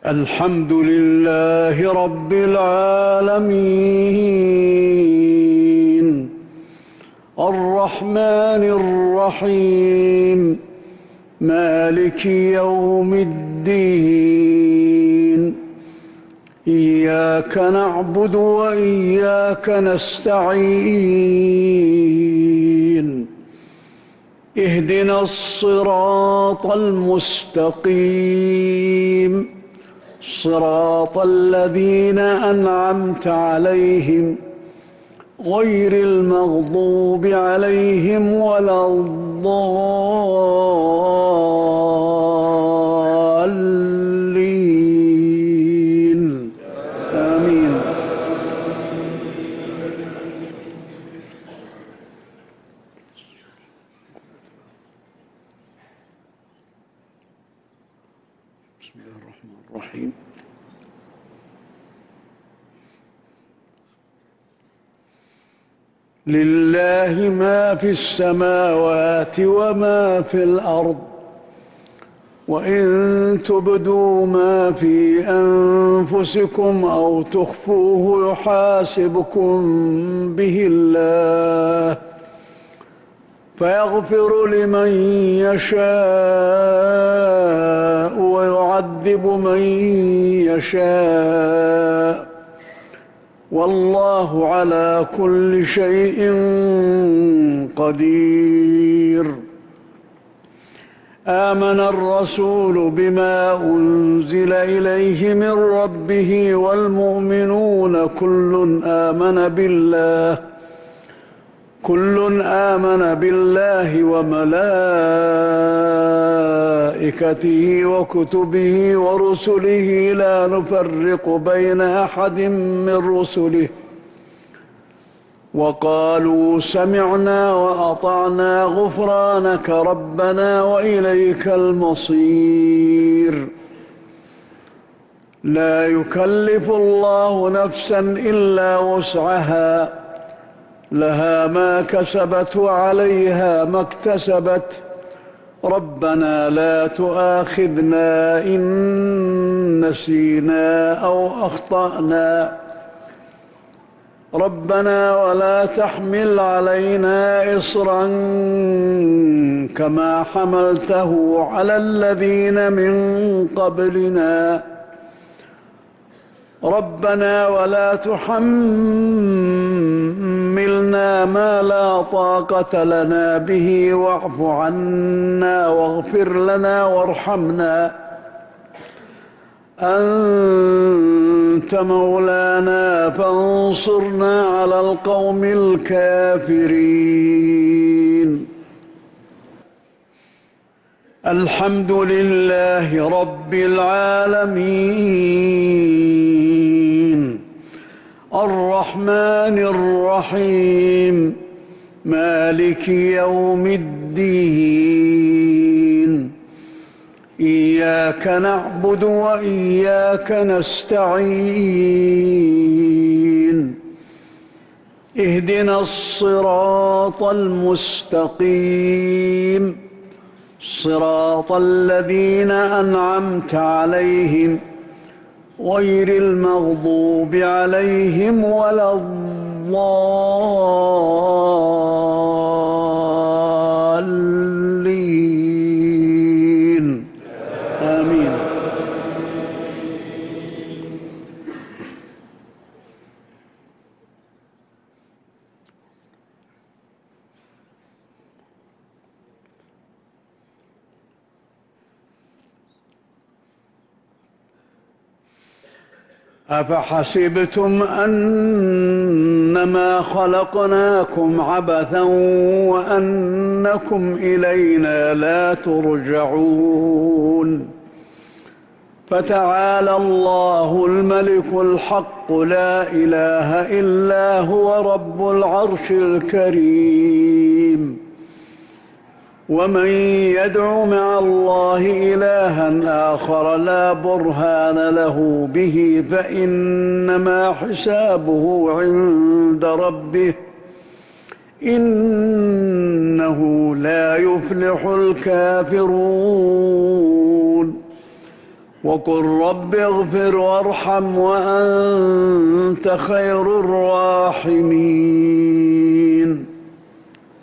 الحمد لله رب العالمين الرحمن الرحيم مالك يوم الدين إياك نعبد وإياك نستعين اهدنا الصراط المستقيم صراط الذين أنعمت عليهم غير المغضوب عليهم ولا الضالين آمين. بسم الله الرحمن الرحيم. لله ما في السماوات وما في الأرض وإن تبدوا ما في أنفسكم أو تخفوه يحاسبكم به الله فيغفر لمن يشاء ويعذب من يشاء والله على كل شيء قدير. آمن الرسول بما أنزل إليه من ربه والمؤمنون كل آمن بالله وملائكته وكتبه ورسله لا نفرق بين أحد من رسله وقالوا سمعنا وأطعنا غفرانك ربنا وإليك المصير. لا يكلف الله نفسا إلا وسعها لها ما كسبت وعليها ما اكتسبت ربنا لا تؤاخذنا إن نسينا أو أخطأنا ربنا ولا تحمل علينا إصرا كما حملته على الذين من قبلنا ربنا ولا تحملنا ما لا طاقة لنا به واعف عنا واغفر لنا وارحمنا أنت مولانا فانصرنا على القوم الكافرين. الحمد لله رب العالمين الرحمن الرحيم مالك يوم الدين إياك نعبد وإياك نستعين اهدنا الصراط المستقيم صراط الذين أنعمت عليهم غير المغضوب عليهم ولا الضالين آمين. أفحسبتم أنما خلقناكم عبثا وأنكم إلينا لا ترجعون فتعالى الله الملك الحق لا إله إلا هو رب العرش الكريم. ومن يدع مع الله إلها آخر لا برهان له به فإنما حسابه عند ربه إنه لا يفلح الكافرون. وقل رب اغفر وارحم وأنت خير الراحمين.